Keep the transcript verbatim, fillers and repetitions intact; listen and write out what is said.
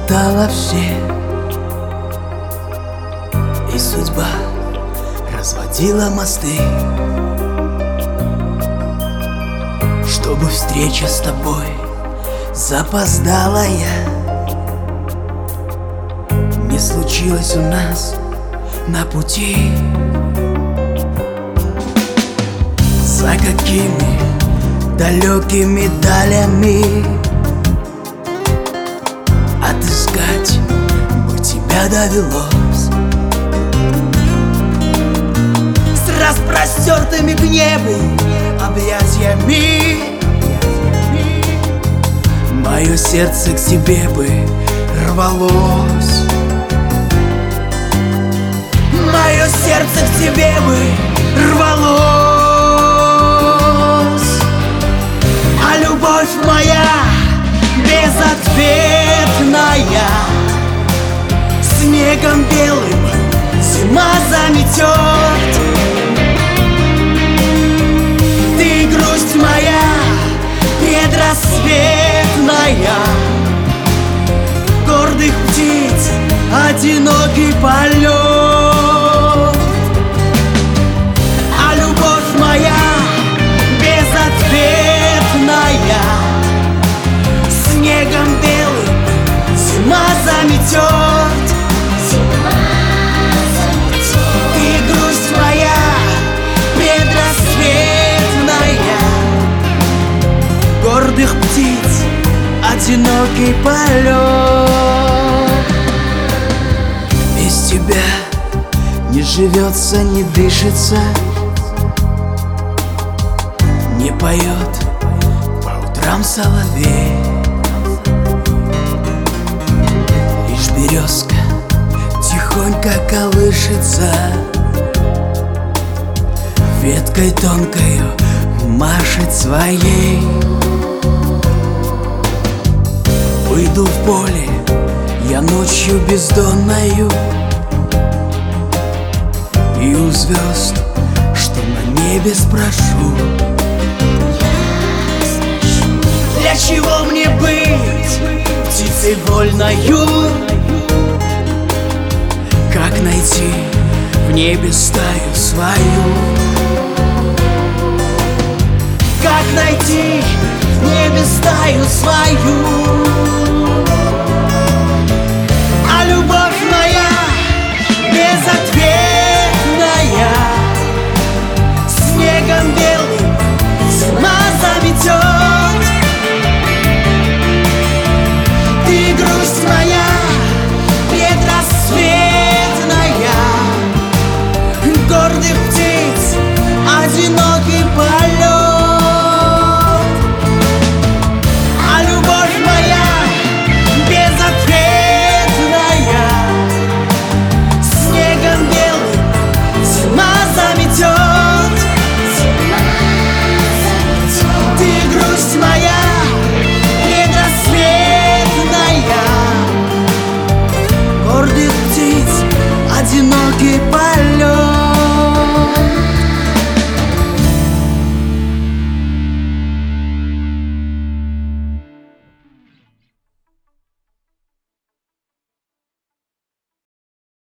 сметала все, и судьба разводила мосты, чтобы встреча с тобой запоздалая не случилось у нас на пути. За какими далекими далями отыскать бы тебя довелось? С распростертыми к небу объятиями мое сердце к тебе бы рвалось. Мое сердце к тебе бы рвалось. А любовь моя безответная снегом белым зима заметет. Ты грусть моя предрассветная, гордых птиц одинокий полет. А любовь моя безответная снегом белым зима заметет. Ты грусть моя предрассветная, гордых птиц одинокий полет. Без тебя не живется, не дышится, не поет по утрам соловей. Лишь березка тихонько колышется, веткой тонкою машет своей. Выйду в поле я ночью бездонною, и у звезд, что на небе, спрошу: для чего мне быть птицей вольною? Как найти в небе стаю свою? Как найти в небе стаю свою?